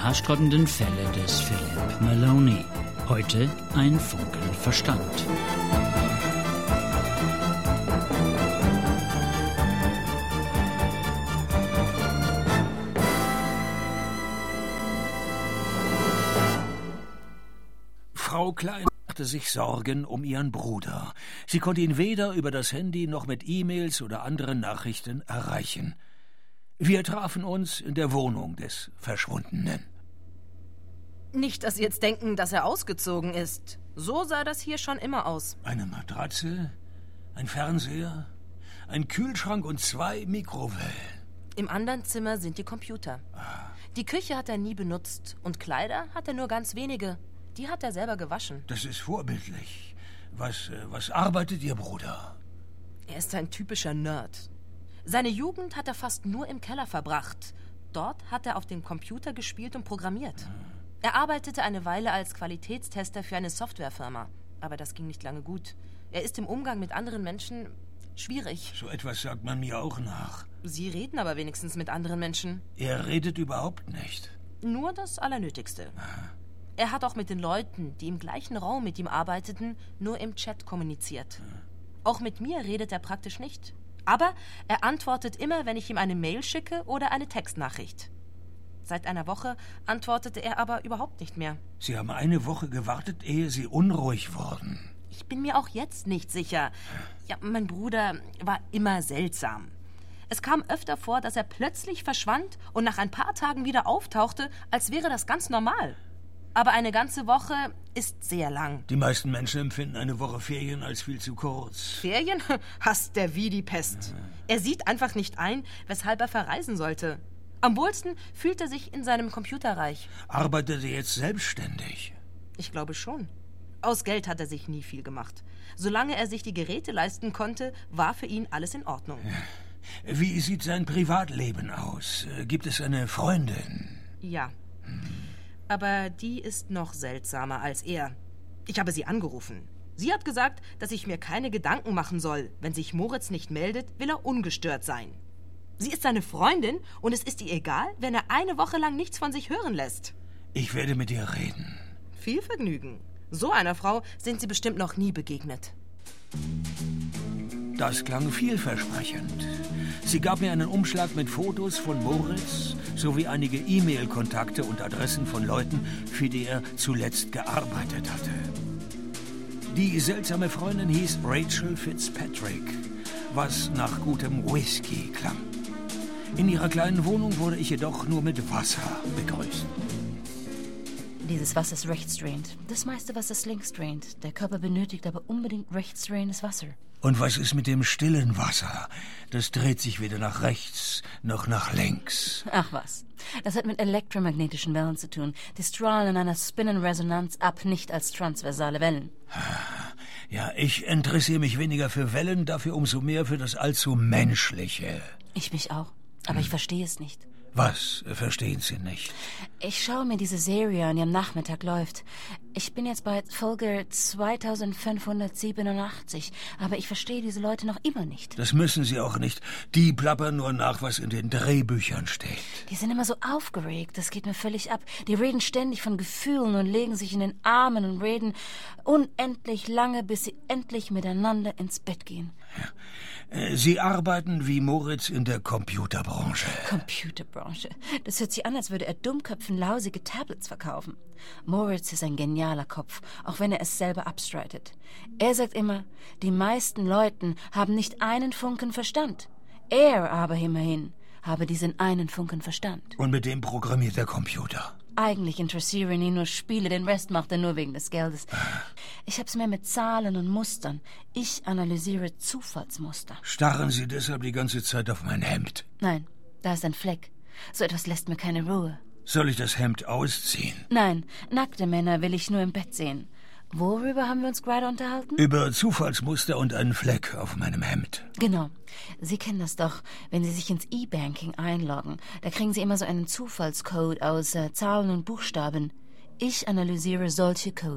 haarsträubenden Fälle des Philip Maloney. Heute ein Funken Verstand. Frau Klein machte sich Sorgen um ihren Bruder. Sie konnte ihn weder über das Handy noch mit E-Mails oder anderen Nachrichten erreichen. Wir trafen uns in der Wohnung des Verschwundenen. Nicht, dass Sie jetzt denken, dass er ausgezogen ist. So sah das hier schon immer aus. Eine Matratze, ein Fernseher, ein Kühlschrank und 2 Mikrowellen. Im anderen Zimmer sind die Computer. Die Küche hat er nie benutzt und Kleider hat er nur ganz wenige. Die hat er selber gewaschen. Das ist vorbildlich. Was arbeitet Ihr Bruder? Er ist ein typischer Nerd. Seine Jugend hat er fast nur im Keller verbracht. Dort hat er auf dem Computer gespielt und programmiert. Er arbeitete eine Weile als Qualitätstester für eine Softwarefirma. Aber das ging nicht lange gut. Er ist im Umgang mit anderen Menschen schwierig. So etwas sagt man mir auch nach. Sie reden aber wenigstens mit anderen Menschen. Er redet überhaupt nicht. Nur das Allernötigste. Er hat auch mit den Leuten, die im gleichen Raum mit ihm arbeiteten, nur im Chat kommuniziert. Auch mit mir redet er praktisch nicht. Aber er antwortet immer, wenn ich ihm eine Mail schicke oder eine Textnachricht. Seit einer Woche antwortete er aber überhaupt nicht mehr. Sie haben eine Woche gewartet, ehe Sie unruhig wurden. Ich bin mir auch jetzt nicht sicher. Ja, mein Bruder war immer seltsam. Es kam öfter vor, dass er plötzlich verschwand und nach ein paar Tagen wieder auftauchte, als wäre das ganz normal. Aber eine ganze Woche ist sehr lang. Die meisten Menschen empfinden eine Woche Ferien als viel zu kurz. Ferien? Hasst der wie die Pest. Er sieht einfach nicht ein, weshalb er verreisen sollte. Am wohlsten fühlt er sich in seinem Computerreich. Arbeitet er jetzt selbstständig? Ich glaube schon. Aus Geld hat er sich nie viel gemacht. Solange er sich die Geräte leisten konnte, war für ihn alles in Ordnung. Wie sieht sein Privatleben aus? Gibt es eine Freundin? Ja. Aber die ist noch seltsamer als er. Ich habe sie angerufen. Sie hat gesagt, dass ich mir keine Gedanken machen soll. Wenn sich Moritz nicht meldet, will er ungestört sein. Sie ist seine Freundin und es ist ihr egal, wenn er eine Woche lang nichts von sich hören lässt. Ich werde mit ihr reden. Viel Vergnügen. So einer Frau sind Sie bestimmt noch nie begegnet. Das klang vielversprechend. Sie gab mir einen Umschlag mit Fotos von Moritz sowie einige E-Mail-Kontakte und Adressen von Leuten, für die er zuletzt gearbeitet hatte. Die seltsame Freundin hieß Rachel Fitzpatrick, was nach gutem Whisky klang. In ihrer kleinen Wohnung wurde ich jedoch nur mit Wasser begrüßt. Dieses Wasser ist rechtsdrained. Das meiste Wasser ist linksdrained. Der Körper benötigt aber unbedingt rechtsdrainendes Wasser. Und was ist mit dem stillen Wasser? Das dreht sich weder nach rechts noch nach links. Ach was. Das hat mit elektromagnetischen Wellen zu tun. Die strahlen in einer Spinnenresonanz ab, nicht als transversale Wellen. Ja, ich interessiere mich weniger für Wellen, dafür umso mehr für das allzu Menschliche. Ich mich auch. Aber ich verstehe es nicht. Was verstehen Sie nicht? Ich schaue mir diese Serie an, die am Nachmittag läuft. Ich bin jetzt bei Folge 2587, aber ich verstehe diese Leute noch immer nicht. Das müssen Sie auch nicht. Die plappern nur nach, was in den Drehbüchern steht. Die sind immer so aufgeregt, das geht mir völlig ab. Die reden ständig von Gefühlen und legen sich in den Armen und reden unendlich lange, bis sie endlich miteinander ins Bett gehen. Ja. Sie arbeiten wie Moritz in der Computerbranche. Computerbranche? Das hört sich an, als würde er Dummköpfen lausige Tablets verkaufen. Moritz ist ein genialer Kopf, auch wenn er es selber abstreitet. Er sagt immer, die meisten Leute haben nicht einen Funken Verstand. Er aber immerhin habe diesen einen Funken Verstand. Und mit dem programmiert der Computer. Eigentlich interessieren ihn nur Spiele, den Rest macht er nur wegen des Geldes. Ich hab's mehr mit Zahlen und Mustern. Ich analysiere Zufallsmuster. Starren Sie deshalb die ganze Zeit auf mein Hemd? Nein, da ist ein Fleck. So etwas lässt mir keine Ruhe. Soll ich das Hemd ausziehen? Nein, nackte Männer will ich nur im Bett sehen. Worüber haben wir uns gerade unterhalten? Über Zufallsmuster und einen Fleck auf meinem Hemd. Genau. Sie kennen das doch, wenn Sie sich ins E-Banking einloggen. Da kriegen Sie immer so einen Zufallscode aus Zahlen und Buchstaben. Ich analysiere solche Codes.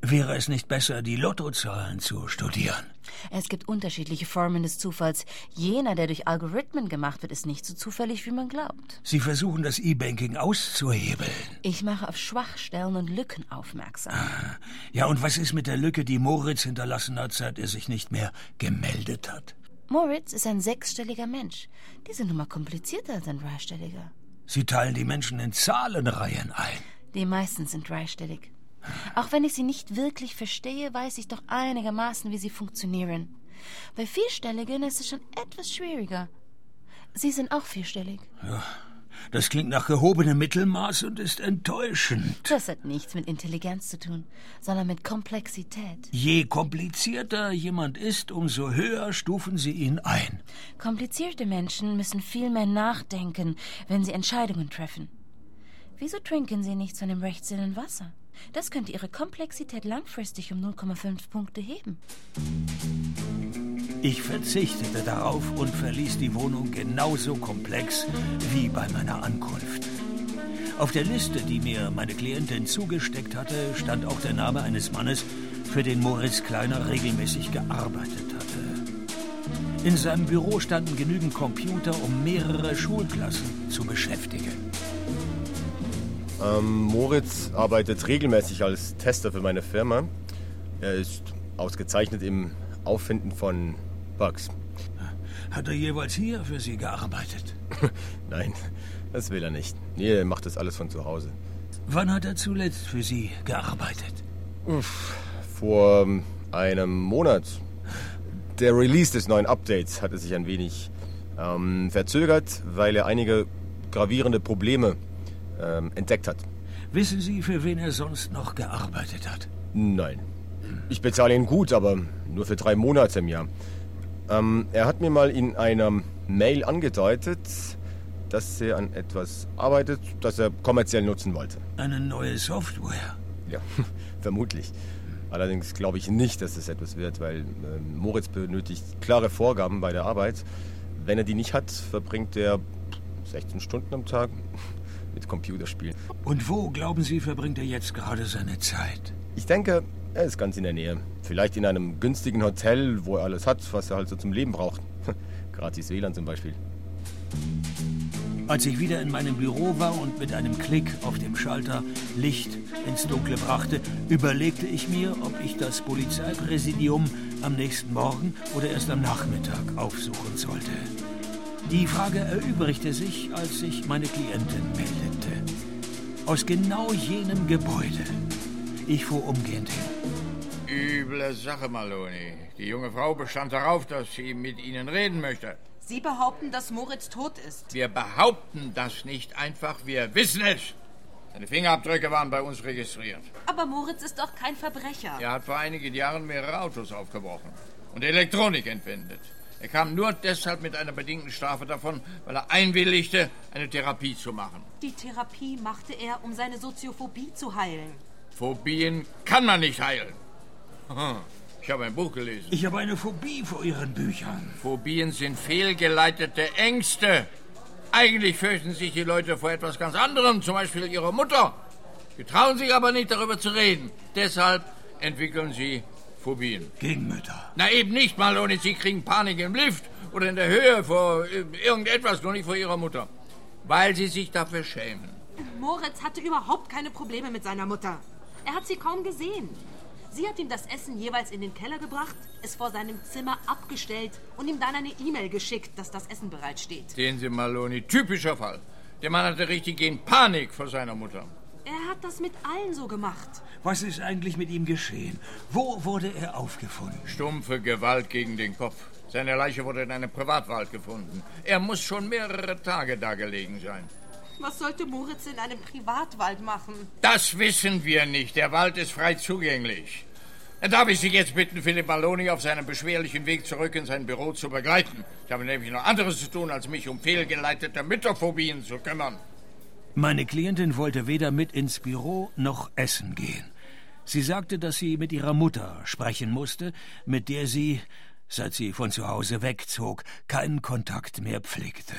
Wäre es nicht besser, die Lottozahlen zu studieren? Es gibt unterschiedliche Formen des Zufalls. Jener, der durch Algorithmen gemacht wird, ist nicht so zufällig, wie man glaubt. Sie versuchen, das E-Banking auszuhebeln. Ich mache auf Schwachstellen und Lücken aufmerksam. Ja, und was ist mit der Lücke, die Moritz hinterlassen hat, seit er sich nicht mehr gemeldet hat? Moritz ist ein 6-stelliger Mensch. Diese Nummer komplizierter als ein 3-stelliger. Sie teilen die Menschen in Zahlenreihen ein. Die meisten sind 3-stellig. Auch wenn ich sie nicht wirklich verstehe, weiß ich doch einigermaßen, wie sie funktionieren. Bei 4-stelligen ist es schon etwas schwieriger. Sie sind auch 4-stellig. Ja, das klingt nach gehobenem Mittelmaß und ist enttäuschend. Das hat nichts mit Intelligenz zu tun, sondern mit Komplexität. Je komplizierter jemand ist, umso höher stufen Sie ihn ein. Komplizierte Menschen müssen viel mehr nachdenken, wenn sie Entscheidungen treffen. Wieso trinken Sie nichts von dem rechtsstillen Wasser? Das könnte Ihre Komplexität langfristig um 0,5 Punkte heben. Ich verzichtete darauf und verließ die Wohnung genauso komplex wie bei meiner Ankunft. Auf der Liste, die mir meine Klientin zugesteckt hatte, stand auch der Name eines Mannes, für den Moritz Kleiner regelmäßig gearbeitet hatte. In seinem Büro standen genügend Computer, um mehrere Schulklassen zu beschäftigen. Moritz arbeitet regelmäßig als Tester für meine Firma. Er ist ausgezeichnet im Auffinden von Bugs. Hat er jeweils hier für Sie gearbeitet? Nein, das will er nicht. Nee, er macht das alles von zu Hause. Wann hat er zuletzt für Sie gearbeitet? Vor einem Monat. Der Release des neuen Updates hatte sich ein wenig verzögert, weil er einige gravierende Probleme entdeckt hat. Wissen Sie, für wen er sonst noch gearbeitet hat? Nein. Ich bezahle ihn gut, aber nur für 3 Monate im Jahr. Er hat mir mal in einer Mail angedeutet, dass er an etwas arbeitet, das er kommerziell nutzen wollte. Eine neue Software? Ja, vermutlich. Allerdings glaube ich nicht, dass es etwas wird, weil Moritz benötigt klare Vorgaben bei der Arbeit. Wenn er die nicht hat, verbringt er 16 Stunden am Tag mit Computerspielen. Und wo, glauben Sie, verbringt er jetzt gerade seine Zeit? Ich denke, er ist ganz in der Nähe. Vielleicht in einem günstigen Hotel, wo er alles hat, was er halt so zum Leben braucht. Gratis WLAN zum Beispiel. Als ich wieder in meinem Büro war und mit einem Klick auf dem Schalter Licht ins Dunkle brachte, überlegte ich mir, ob ich das Polizeipräsidium am nächsten Morgen oder erst am Nachmittag aufsuchen sollte. Die Frage erübrigte sich, als sich meine Klientin meldete. Aus genau jenem Gebäude. Ich fuhr umgehend hin. Üble Sache, Maloney. Die junge Frau bestand darauf, dass sie mit Ihnen reden möchte. Sie behaupten, dass Moritz tot ist. Wir behaupten das nicht einfach, wir wissen es. Seine Fingerabdrücke waren bei uns registriert. Aber Moritz ist doch kein Verbrecher. Er hat vor einigen Jahren mehrere Autos aufgebrochen und Elektronik entwendet. Er kam nur deshalb mit einer bedingten Strafe davon, weil er einwilligte, eine Therapie zu machen. Die Therapie machte er, um seine Soziophobie zu heilen. Phobien kann man nicht heilen. Ich habe ein Buch gelesen. Ich habe eine Phobie vor Ihren Büchern. Phobien sind fehlgeleitete Ängste. Eigentlich fürchten sich die Leute vor etwas ganz anderem, zum Beispiel ihrer Mutter. Sie trauen sich aber nicht, darüber zu reden. Deshalb entwickeln sie Phobien. Gegen Mütter? Na eben nicht, Maloney. Sie kriegen Panik im Lift oder in der Höhe vor irgendetwas, nur nicht vor ihrer Mutter. Weil sie sich dafür schämen. Moritz hatte überhaupt keine Probleme mit seiner Mutter. Er hat sie kaum gesehen. Sie hat ihm das Essen jeweils in den Keller gebracht, es vor seinem Zimmer abgestellt und ihm dann eine E-Mail geschickt, dass das Essen bereitsteht. Sehen Sie, Maloney, typischer Fall. Der Mann hatte richtig in Panik vor seiner Mutter. Er hat das mit allen so gemacht. Was ist eigentlich mit ihm geschehen? Wo wurde er aufgefunden? Stumpfe Gewalt gegen den Kopf. Seine Leiche wurde in einem Privatwald gefunden. Er muss schon mehrere Tage da gelegen sein. Was sollte Moritz in einem Privatwald machen? Das wissen wir nicht. Der Wald ist frei zugänglich. Darf ich Sie jetzt bitten, Philipp Maloney auf seinem beschwerlichen Weg zurück in sein Büro zu begleiten? Ich habe nämlich noch anderes zu tun, als mich um fehlgeleitete Mütterphobien zu kümmern. Meine Klientin wollte weder mit ins Büro noch essen gehen. Sie sagte, dass sie mit ihrer Mutter sprechen musste, mit der sie, seit sie von zu Hause wegzog, keinen Kontakt mehr pflegte.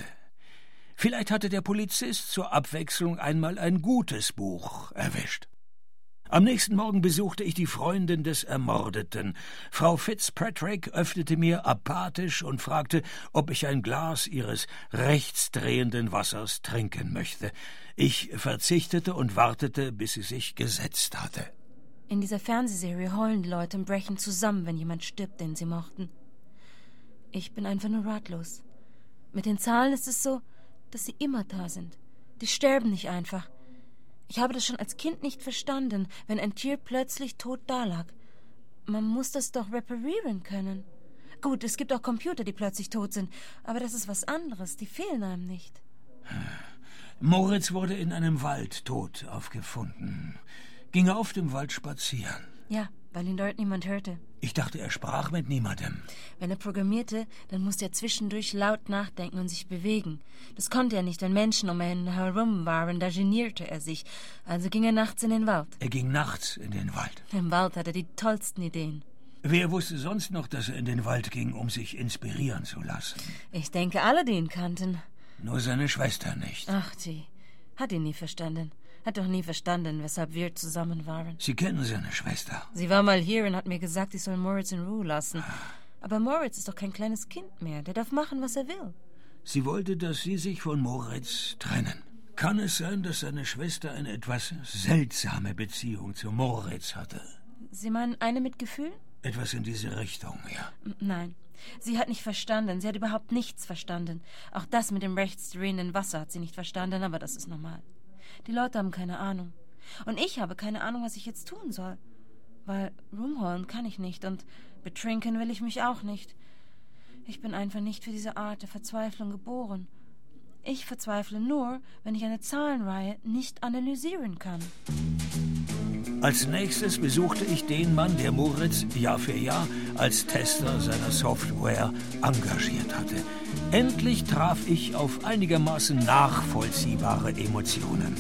Vielleicht hatte der Polizist zur Abwechslung einmal ein gutes Buch erwischt. Am nächsten Morgen besuchte ich die Freundin des Ermordeten. Frau Fitzpatrick öffnete mir apathisch und fragte, ob ich ein Glas ihres rechtsdrehenden Wassers trinken möchte. Ich verzichtete und wartete, bis sie sich gesetzt hatte. In dieser Fernsehserie heulen die Leute und brechen zusammen, wenn jemand stirbt, den sie mochten. Ich bin einfach nur ratlos. Mit den Zahlen ist es so, dass sie immer da sind. Die sterben nicht einfach. Ich habe das schon als Kind nicht verstanden, wenn ein Tier plötzlich tot dalag. Man muss das doch reparieren können. Gut, es gibt auch Computer, die plötzlich tot sind, aber das ist was anderes, die fehlen einem nicht. Moritz wurde in einem Wald tot aufgefunden. Ging er oft im Wald spazieren? Ja, weil ihn dort niemand hörte. Ich dachte, er sprach mit niemandem. Wenn er programmierte, dann musste er zwischendurch laut nachdenken und sich bewegen. Das konnte er nicht, wenn Menschen um ihn herum waren, da genierte er sich. Also ging er nachts in den Wald. Er ging nachts in den Wald. Im Wald hat er die tollsten Ideen. Wer wusste sonst noch, dass er in den Wald ging, um sich inspirieren zu lassen? Ich denke, alle, die ihn kannten. Nur seine Schwester nicht. Ach, die hat ihn nie verstanden. Hat doch nie verstanden, weshalb wir zusammen waren. Sie kennen seine Schwester. Sie war mal hier und hat mir gesagt, ich soll Moritz in Ruhe lassen. Aber Moritz ist doch kein kleines Kind mehr. Der darf machen, was er will. Sie wollte, dass Sie sich von Moritz trennen. Kann es sein, dass seine Schwester eine etwas seltsame Beziehung zu Moritz hatte? Sie meinen eine mit Gefühl? Etwas in diese Richtung, ja. Nein. Sie hat nicht verstanden. Sie hat überhaupt nichts verstanden. Auch das mit dem rechtsdrehenden Wasser hat sie nicht verstanden, aber das ist normal. Die Leute haben keine Ahnung. Und ich habe keine Ahnung, was ich jetzt tun soll. Weil rumholen kann ich nicht und betrinken will ich mich auch nicht. Ich bin einfach nicht für diese Art der Verzweiflung geboren. Ich verzweifle nur, wenn ich eine Zahlenreihe nicht analysieren kann. Als nächstes besuchte ich den Mann, der Moritz Jahr für Jahr als Tester seiner Software engagiert hatte. Endlich traf ich auf einigermaßen nachvollziehbare Emotionen.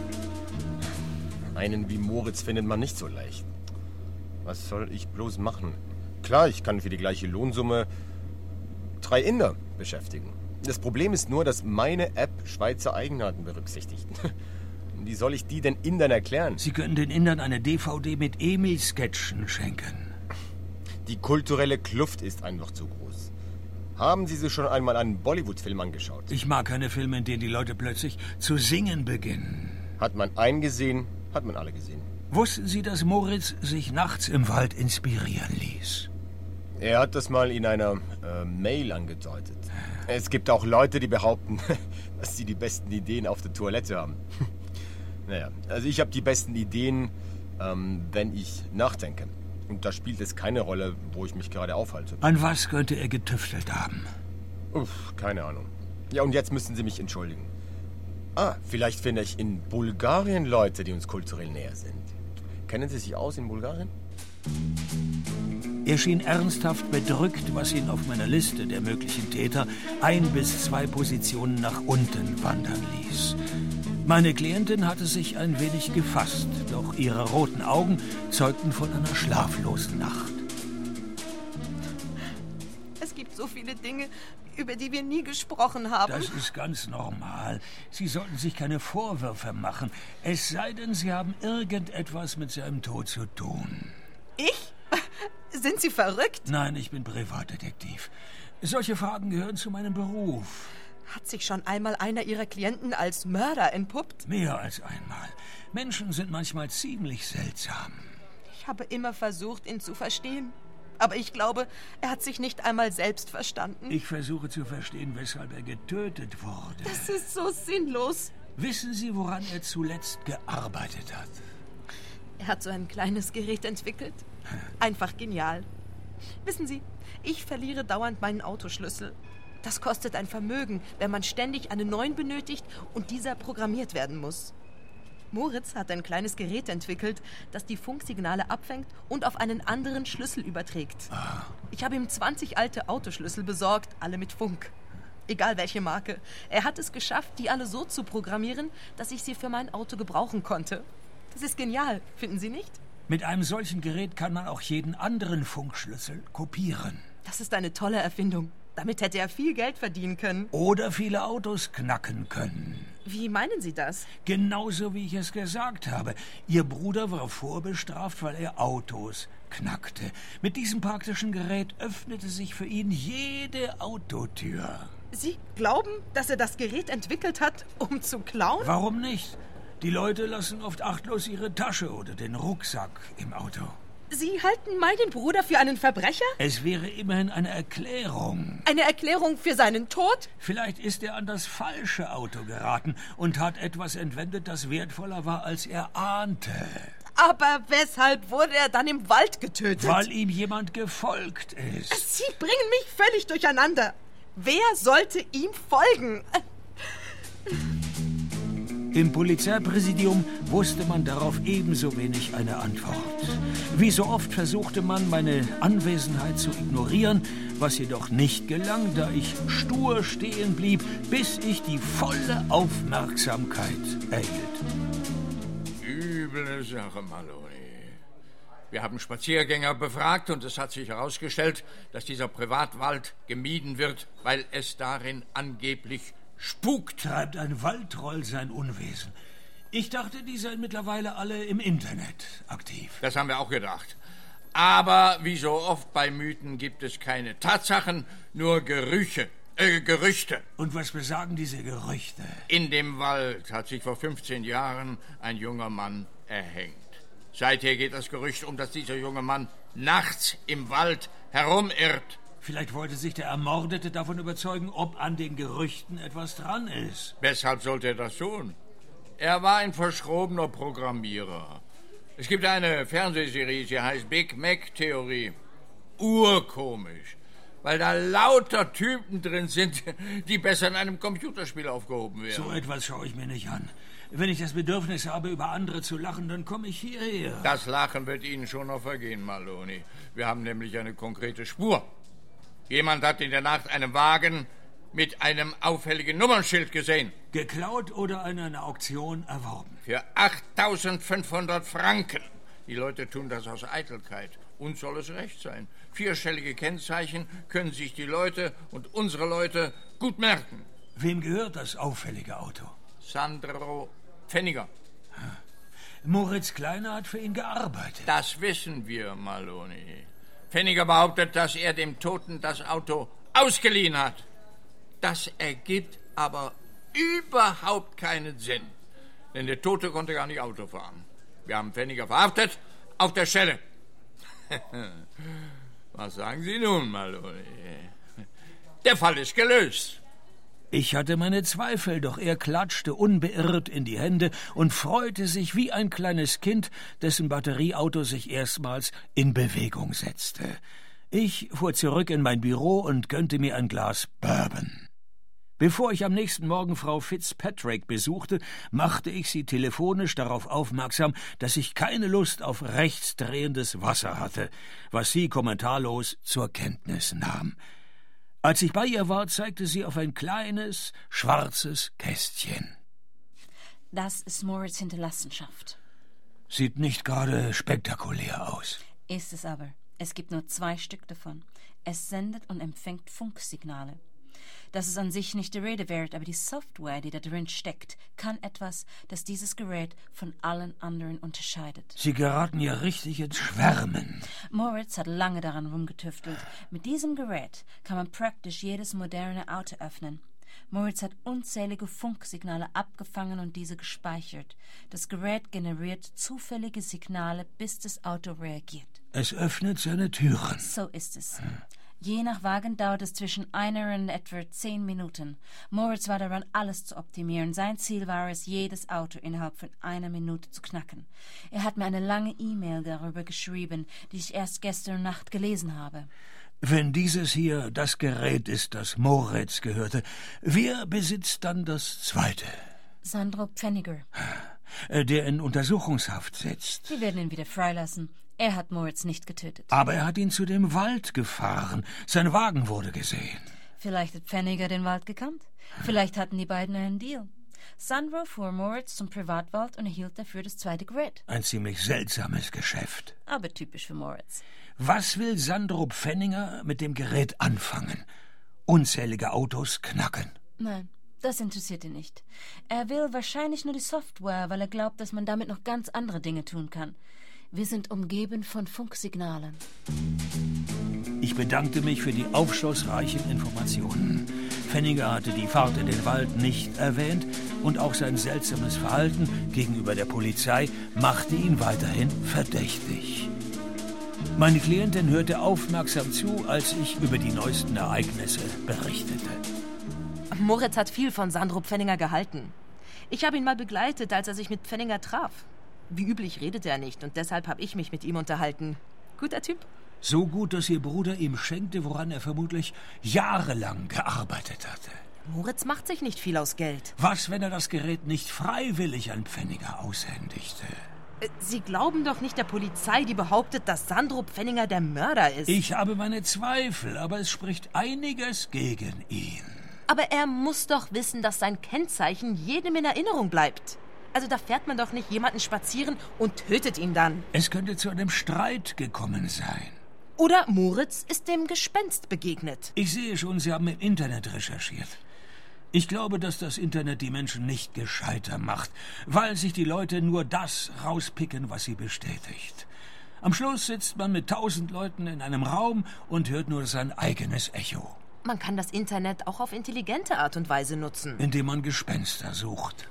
Einen wie Moritz findet man nicht so leicht. Was soll ich bloß machen? Klar, ich kann für die gleiche Lohnsumme 3 Inder beschäftigen. Das Problem ist nur, dass meine App Schweizer Eigenarten berücksichtigt. Wie soll ich die den Indern erklären? Sie können den Indern eine DVD mit Emil-Sketchen schenken. Die kulturelle Kluft ist einfach zu groß. Haben Sie sich schon einmal einen Bollywood-Film angeschaut? Ich mag keine Filme, in denen die Leute plötzlich zu singen beginnen. Hat man einen gesehen, hat man alle gesehen. Wussten Sie, dass Moritz sich nachts im Wald inspirieren ließ? Er hat das mal in einer Mail angedeutet. Es gibt auch Leute, die behaupten, dass sie die besten Ideen auf der Toilette haben. Naja, also ich habe die besten Ideen, wenn ich nachdenke. Und da spielt es keine Rolle, wo ich mich gerade aufhalte. An was könnte er getüftelt haben? Keine Ahnung. Ja, und jetzt müssen Sie mich entschuldigen. Vielleicht finde ich in Bulgarien Leute, die uns kulturell näher sind. Kennen Sie sich aus in Bulgarien? Er schien ernsthaft bedrückt, was ihn auf meiner Liste der möglichen Täter 1 bis 2 Positionen nach unten wandern ließ. Meine Klientin hatte sich ein wenig gefasst, doch ihre roten Augen zeugten von einer schlaflosen Nacht. Es gibt so viele Dinge, über die wir nie gesprochen haben. Das ist ganz normal. Sie sollten sich keine Vorwürfe machen. Es sei denn, Sie haben irgendetwas mit seinem Tod zu tun. Ich? Sind Sie verrückt? Nein, ich bin Privatdetektiv. Solche Fragen gehören zu meinem Beruf. Hat sich schon einmal einer Ihrer Klienten als Mörder entpuppt? Mehr als einmal. Menschen sind manchmal ziemlich seltsam. Ich habe immer versucht, ihn zu verstehen. Aber ich glaube, er hat sich nicht einmal selbst verstanden. Ich versuche zu verstehen, weshalb er getötet wurde. Das ist so sinnlos. Wissen Sie, woran er zuletzt gearbeitet hat? Er hat so ein kleines Gerät entwickelt. Einfach genial. Wissen Sie, ich verliere dauernd meinen Autoschlüssel. Das kostet ein Vermögen, wenn man ständig einen neuen benötigt und dieser programmiert werden muss. Moritz hat ein kleines Gerät entwickelt, das die Funksignale abfängt und auf einen anderen Schlüssel überträgt. Ich habe ihm 20 alte Autoschlüssel besorgt, alle mit Funk. Egal welche Marke. Er hat es geschafft, die alle so zu programmieren, dass ich sie für mein Auto gebrauchen konnte. Das ist genial, finden Sie nicht? Mit einem solchen Gerät kann man auch jeden anderen Funkschlüssel kopieren. Das ist eine tolle Erfindung. Damit hätte er viel Geld verdienen können. Oder viele Autos knacken können. Wie meinen Sie das? Genauso wie ich es gesagt habe. Ihr Bruder war vorbestraft, weil er Autos knackte. Mit diesem praktischen Gerät öffnete sich für ihn jede Autotür. Sie glauben, dass er das Gerät entwickelt hat, um zu klauen? Warum nicht? Die Leute lassen oft achtlos ihre Tasche oder den Rucksack im Auto. Sie halten meinen Bruder für einen Verbrecher? Es wäre immerhin eine Erklärung. Eine Erklärung für seinen Tod? Vielleicht ist er an das falsche Auto geraten und hat etwas entwendet, das wertvoller war, als er ahnte. Aber weshalb wurde er dann im Wald getötet? Weil ihm jemand gefolgt ist. Sie bringen mich völlig durcheinander. Wer sollte ihm folgen? Im Polizeipräsidium wusste man darauf ebenso wenig eine Antwort. Wie so oft versuchte man, meine Anwesenheit zu ignorieren, was jedoch nicht gelang, da ich stur stehen blieb, bis ich die volle Aufmerksamkeit erhielt. Üble Sache, Maloney. Wir haben Spaziergänger befragt und es hat sich herausgestellt, dass dieser Privatwald gemieden wird, weil es darin angeblich spukt. Treibt ein Waldtroll sein Unwesen. Ich dachte, die seien mittlerweile alle im Internet aktiv. Das haben wir auch gedacht. Aber wie so oft bei Mythen gibt es keine Tatsachen, nur Gerüchte. Und was besagen diese Gerüchte? In dem Wald hat sich vor 15 Jahren ein junger Mann erhängt. Seither geht das Gerücht um, dass dieser junge Mann nachts im Wald herumirrt. Vielleicht wollte sich der Ermordete davon überzeugen, ob an den Gerüchten etwas dran ist. Weshalb sollte er das tun? Er war ein verschrobener Programmierer. Es gibt eine Fernsehserie, sie heißt Big Mac Theorie. Urkomisch. Weil da lauter Typen drin sind, die besser in einem Computerspiel aufgehoben wären. So etwas schaue ich mir nicht an. Wenn ich das Bedürfnis habe, über andere zu lachen, dann komme ich hierher. Das Lachen wird Ihnen schon noch vergehen, Maloney. Wir haben nämlich eine konkrete Spur. Jemand hat in der Nacht einen Wagen mit einem auffälligen Nummernschild gesehen. Geklaut oder an einer Auktion erworben? Für 8.500 Franken. Die Leute tun das aus Eitelkeit. Uns soll es recht sein. 4-stellige Kennzeichen können sich die Leute und unsere Leute gut merken. Wem gehört das auffällige Auto? Sandro Pfenniger. Moritz Kleiner hat für ihn gearbeitet. Das wissen wir, Maloney. Pfenniger behauptet, dass er dem Toten das Auto ausgeliehen hat. Das ergibt aber überhaupt keinen Sinn. Denn der Tote konnte gar nicht Auto fahren. Wir haben Pfenniger verhaftet, auf der Stelle. Was sagen Sie nun, Maloney? Der Fall ist gelöst. Ich hatte meine Zweifel, doch er klatschte unbeirrt in die Hände und freute sich wie ein kleines Kind, dessen Batterieauto sich erstmals in Bewegung setzte. Ich fuhr zurück in mein Büro und gönnte mir ein Glas Bourbon. Bevor ich am nächsten Morgen Frau Fitzpatrick besuchte, machte ich sie telefonisch darauf aufmerksam, dass ich keine Lust auf rechtsdrehendes Wasser hatte, was sie kommentarlos zur Kenntnis nahm. Als ich bei ihr war, zeigte sie auf ein kleines, schwarzes Kästchen. Das ist Moritz' Hinterlassenschaft. Sieht nicht gerade spektakulär aus. Ist es aber. Es gibt nur 2 Stück davon. Es sendet und empfängt Funksignale. Das ist an sich nicht der Rede wert, aber die Software, die da drin steckt, kann etwas, das dieses Gerät von allen anderen unterscheidet. Sie geraten ja richtig ins Schwärmen. Moritz hat lange daran rumgetüftelt. Mit diesem Gerät kann man praktisch jedes moderne Auto öffnen. Moritz hat unzählige Funksignale abgefangen und diese gespeichert. Das Gerät generiert zufällige Signale, bis das Auto reagiert. Es öffnet seine Türen. So ist es. Je nach Wagen dauert es zwischen 1 und etwa 10 Minuten. Moritz war daran, alles zu optimieren. Sein Ziel war es, jedes Auto innerhalb von 1 Minute zu knacken. Er hat mir eine lange E-Mail darüber geschrieben, die ich erst gestern Nacht gelesen habe. Wenn dieses hier das Gerät ist, das Moritz gehörte, wer besitzt dann das zweite? Sandro Pfenniger. Der in Untersuchungshaft sitzt. Wir werden ihn wieder freilassen. Er hat Moritz nicht getötet. Aber er hat ihn zu dem Wald gefahren. Sein Wagen wurde gesehen. Vielleicht hat Pfenniger den Wald gekannt. Vielleicht hatten die beiden einen Deal. Sandro fuhr Moritz zum Privatwald und erhielt dafür das zweite Gerät. Ein ziemlich seltsames Geschäft. Aber typisch für Moritz. Was will Sandro Pfenniger mit dem Gerät anfangen? Unzählige Autos knacken. Nein, Das interessiert ihn nicht. Er will wahrscheinlich nur die Software, weil er glaubt, dass man damit noch ganz andere Dinge tun kann. Wir sind umgeben von Funksignalen. Ich bedankte mich für die aufschlussreichen Informationen. Pfenniger hatte die Fahrt in den Wald nicht erwähnt und auch sein seltsames Verhalten gegenüber der Polizei machte ihn weiterhin verdächtig. Meine Klientin hörte aufmerksam zu, als ich über die neuesten Ereignisse berichtete. Moritz hat viel von Sandro Pfenniger gehalten. Ich habe ihn mal begleitet, als er sich mit Pfenniger traf. Wie üblich redete er nicht und deshalb habe ich mich mit ihm unterhalten. Guter Typ. So gut, dass ihr Bruder ihm schenkte, woran er vermutlich jahrelang gearbeitet hatte. Moritz macht sich nicht viel aus Geld. Was, wenn er das Gerät nicht freiwillig an Pfenniger aushändigte? Sie glauben doch nicht der Polizei, die behauptet, dass Sandro Pfenniger der Mörder ist. Ich habe meine Zweifel, aber es spricht einiges gegen ihn. Aber er muss doch wissen, dass sein Kennzeichen jedem in Erinnerung bleibt. Also da fährt man doch nicht jemanden spazieren und tötet ihn dann. Es könnte zu einem Streit gekommen sein. Oder Moritz ist dem Gespenst begegnet. Ich sehe schon, Sie haben im Internet recherchiert. Ich glaube, dass das Internet die Menschen nicht gescheiter macht, weil sich die Leute nur das rauspicken, was sie bestätigt. Am Schluss sitzt man mit 1000 Leuten in einem Raum und hört nur sein eigenes Echo. Man kann das Internet auch auf intelligente Art und Weise nutzen. Indem man Gespenster sucht.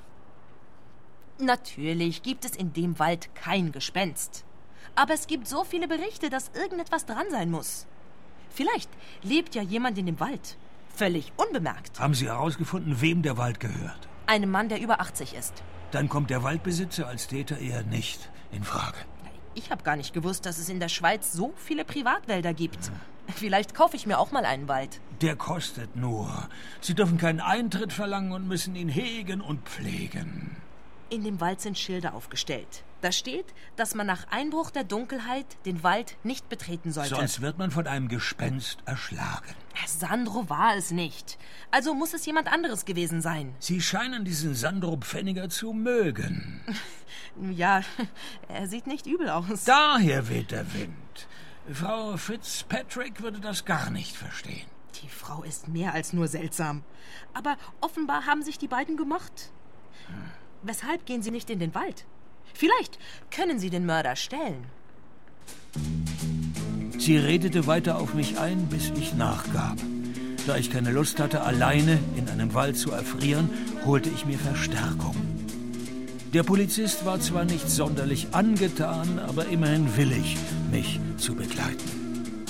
Natürlich gibt es in dem Wald kein Gespenst. Aber es gibt so viele Berichte, dass irgendetwas dran sein muss. Vielleicht lebt ja jemand in dem Wald. Völlig unbemerkt. Haben Sie herausgefunden, wem der Wald gehört? Einem Mann, der über 80 ist. Dann kommt der Waldbesitzer als Täter eher nicht in Frage. Ich habe gar nicht gewusst, dass es in der Schweiz so viele Privatwälder gibt. Vielleicht kaufe ich mir auch mal einen Wald. Der kostet nur. Sie dürfen keinen Eintritt verlangen und müssen ihn hegen und pflegen. In dem Wald sind Schilder aufgestellt. Da steht, dass man nach Einbruch der Dunkelheit den Wald nicht betreten sollte. Sonst wird man von einem Gespenst erschlagen. Sandro war es nicht. Also muss es jemand anderes gewesen sein. Sie scheinen diesen Sandro Pfenniger zu mögen. Ja, er sieht nicht übel aus. Daher weht der Wind. Frau Fitzpatrick würde das gar nicht verstehen. Die Frau ist mehr als nur seltsam. Aber offenbar haben sich die beiden gemocht. Weshalb gehen Sie nicht in den Wald? Vielleicht können Sie den Mörder stellen. Sie redete weiter auf mich ein, bis ich nachgab. Da ich keine Lust hatte, alleine in einem Wald zu erfrieren, holte ich mir Verstärkung. Der Polizist war zwar nicht sonderlich angetan, aber immerhin willig, mich zu begleiten.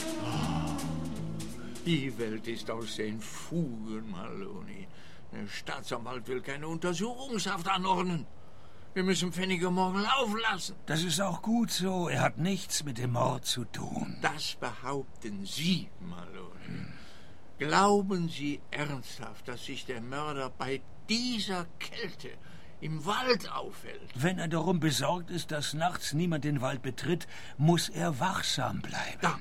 Die Welt ist aus den Fugen, Maloney. Der Staatsanwalt will keine Untersuchungshaft anordnen. Wir müssen Pfenniger morgen laufen lassen. Das ist auch gut so. Er hat nichts mit dem Mord zu tun. Das behaupten Sie, Maloney. Glauben Sie ernsthaft, dass sich der Mörder bei dieser Kälte im Wald aufhält? Wenn er darum besorgt ist, dass nachts niemand den Wald betritt, muss er wachsam bleiben.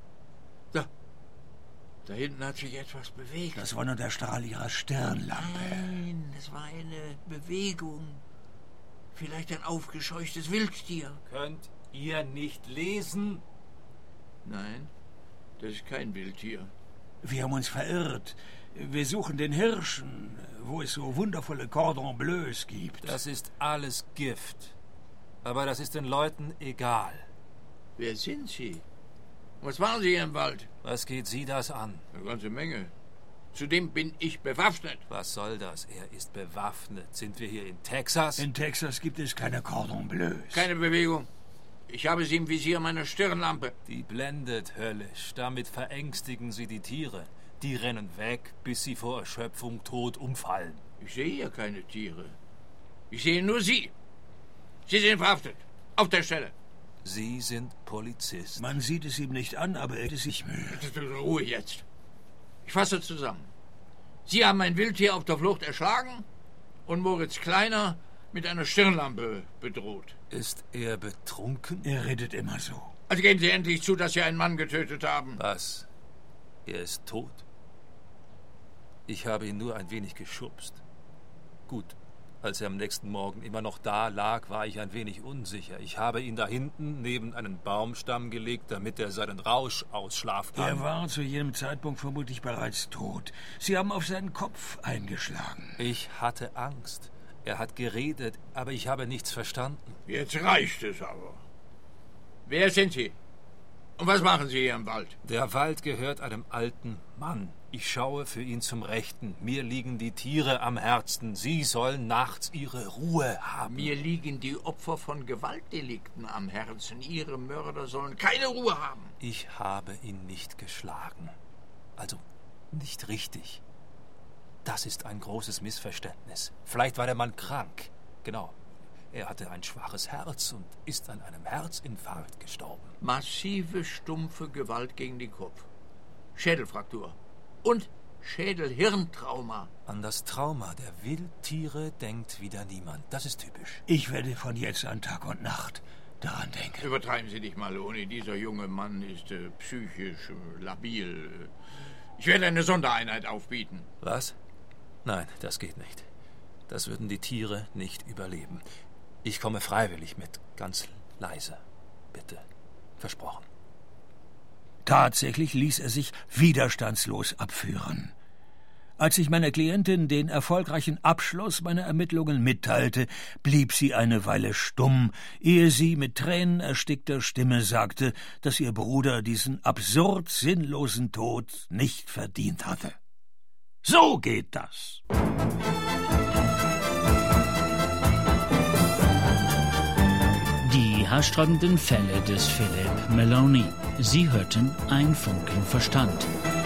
Da hinten hat sich etwas bewegt. Das war nur der Strahl Ihrer Stirnlampe. Nein, es war eine Bewegung. Vielleicht ein aufgescheuchtes Wildtier. Könnt ihr nicht lesen? Nein, das ist kein Wildtier. Wir haben uns verirrt. Wir suchen den Hirschen, wo es so wundervolle Cordon Bleus gibt. Das ist alles Gift. Aber das ist den Leuten egal. Wer sind Sie? Was waren Sie hier im Wald? Was geht Sie das an? Eine ganze Menge. Zudem bin ich bewaffnet. Was soll das? Er ist bewaffnet. Sind wir hier in Texas? In Texas gibt es keine Cordon Bleus. Keine Bewegung. Ich habe sie im Visier meiner Stirnlampe. Die blendet höllisch. Damit verängstigen Sie die Tiere. Die rennen weg, bis sie vor Erschöpfung tot umfallen. Ich sehe hier keine Tiere. Ich sehe nur Sie. Sie sind verhaftet. Auf der Stelle. Sie sind Polizist. Man sieht es ihm nicht an, aber er ist sich müde. Ruhe jetzt. Ich fasse zusammen. Sie haben ein Wildtier auf der Flucht erschlagen und Moritz Kleiner mit einer Stirnlampe bedroht. Ist er betrunken? Er redet immer so. Also geben Sie endlich zu, dass Sie einen Mann getötet haben. Was? Er ist tot? Ich habe ihn nur ein wenig geschubst. Gut, Als er am nächsten Morgen immer noch da lag, war ich ein wenig unsicher. Ich habe ihn da hinten neben einen Baumstamm gelegt, damit er seinen Rausch ausschlafen kann. Er war zu jedem Zeitpunkt vermutlich bereits tot. Sie haben auf seinen Kopf eingeschlagen. Ich hatte Angst. Er hat geredet, aber ich habe nichts verstanden. Jetzt reicht es aber. Wer sind Sie? Und was machen Sie hier im Wald? Der Wald gehört einem alten Mann. Ich schaue für ihn zum Rechten. Mir liegen die Tiere am Herzen. Sie sollen nachts ihre Ruhe haben. Mir liegen die Opfer von Gewaltdelikten am Herzen. Ihre Mörder sollen keine Ruhe haben. Ich habe ihn nicht geschlagen. Also nicht richtig. Das ist ein großes Missverständnis. Vielleicht war der Mann krank. Genau. Er hatte ein schwaches Herz und ist an einem Herzinfarkt gestorben. Massive, stumpfe Gewalt gegen den Kopf. Schädelfraktur. Und Schädel-Hirntrauma. An das Trauma der Wildtiere denkt wieder niemand. Das ist typisch. Ich werde von jetzt an Tag und Nacht daran denken. Übertreiben Sie nicht, Maloney. Dieser junge Mann ist psychisch labil. Ich werde eine Sondereinheit aufbieten. Was? Nein, das geht nicht. Das würden die Tiere nicht überleben. Ich komme freiwillig mit, ganz leise. Bitte. Versprochen. Tatsächlich ließ er sich widerstandslos abführen. Als ich meiner Klientin den erfolgreichen Abschluss meiner Ermittlungen mitteilte, blieb sie eine Weile stumm, ehe sie mit tränenerstickter Stimme sagte, dass ihr Bruder diesen absurd sinnlosen Tod nicht verdient hatte. So geht das. Die haarsträubenden Fälle des Philip Maloney. Sie hörten Ein Funken Verstand.